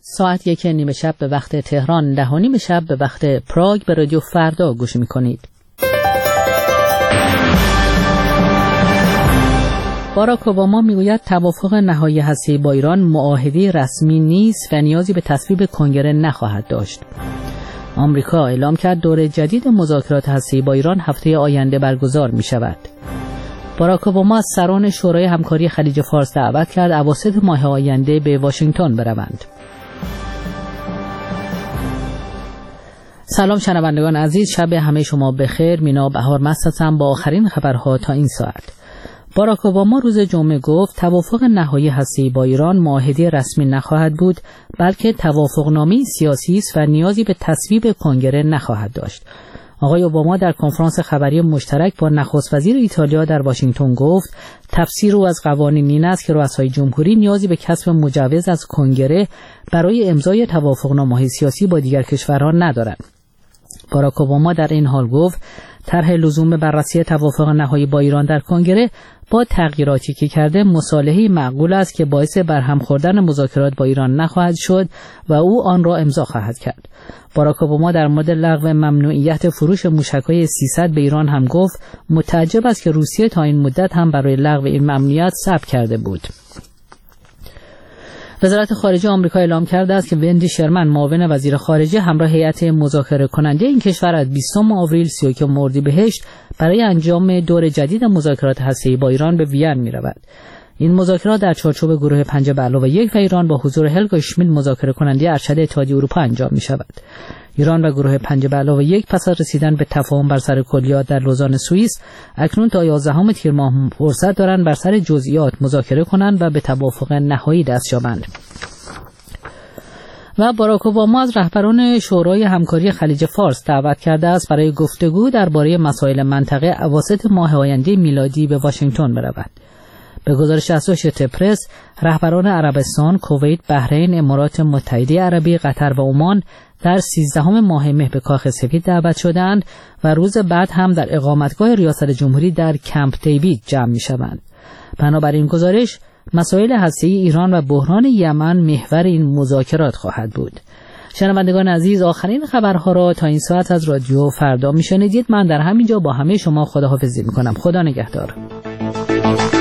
ساعت 1:30 شب به وقت تهران، 10:30 شب به وقت پراگ به رادیو فردا گوش می‌کنید. باراک اوباما میگوید توافق نهایی هسته‌ای با ایران معاهده رسمی نیست و نیازی به تصویب کنگره نخواهد داشت. آمریکا اعلام کرد دوره جدید مذاکرات هسته‌ای با ایران هفته آینده برگزار می‌شود. باراک اوباما از سران شورای همکاری خلیج فارس دعوت کرد اواسط ماه آینده به واشنگتن بروند. سلام شنوندگان عزیز، شب همه شما بخیر. مینا بهار مست هستم با آخرین خبرها تا این ساعت. باراک اوباما روز جمعه گفت توافق نهایی هسته‌ای با ایران معاهده رسمی نخواهد بود، بلکه توافقنامه سیاسی است و نیازی به تصویب کنگره نخواهد داشت. آقای اوباما در کنفرانس خبری مشترک با نخست وزیر ایتالیا در واشنگتن گفت تفسیر او از قوانین این است که رؤسای جمهوری نیازی به کسب مجوز از کنگره برای امضای توافقنامه‌های سیاسی با دیگر کشورها ندارند. باراک اوباما در این حال گفت طرح لزوم بررسی توافق نهایی با ایران در کنگره با تغییراتی که کرده مصالحه‌ای معقول است که باعث برهم خوردن مذاکرات با ایران نخواهد شد و او آن را امضا خواهد کرد. باراک اوباما در مورد لغو ممنوعیت فروش موشک‌های 300 به ایران هم گفت متعجب است که روسیه تا این مدت هم برای لغو این ممنوعیت صبر کرده بود. وزارت خارجه آمریکا اعلام کرده است که وندی شرمن معاون وزیر خارجه همراه هیئت مذاکره کننده این کشور از 20 آوریل 31 اردیبهشت برای انجام دور جدید مذاکرات هسته‌ای با ایران به وین می‌رود. این مذاکرات در چارچوب گروه 5+1 و ایران با حضور هلگا شمیت مذاکره کننده ارشد اتحادیه اروپا انجام می‌شود. ایران و گروه 5+1 پس از رسیدن به تفاهم بر سر کلیات در لوزان سوئیس اکنون تا 11 تیر ماه فرصت دارند بر سر جزئیات مذاکره کنند و به توافق نهایی دست یابند. و باراک اوباما از رهبران شورای همکاری خلیج فارس دعوت کرده است برای گفتگو درباره مسائل منطقه اواسط ماه آینده میلادی به واشنگتن برود. به گزارش اسوشییتد پرس، رهبران عربستان، کویت، بحرین، امارات متحده عربی، قطر و عمان در 13 ماه مه به کاخ سفید دعوت شدند و روز بعد هم در اقامتگاه ریاست جمهوری در کمپ دیوید جمع می‌شوند. بنابراین گزارش مسائل هسته‌ای ایران و بحران یمن محور این مذاکرات خواهد بود. شنوندگان عزیز، آخرین خبرها را تا این ساعت از رادیو فردا میشنیدید. من در همینجا با همه شما خداحافظی می‌کنم. خدا نگهدار.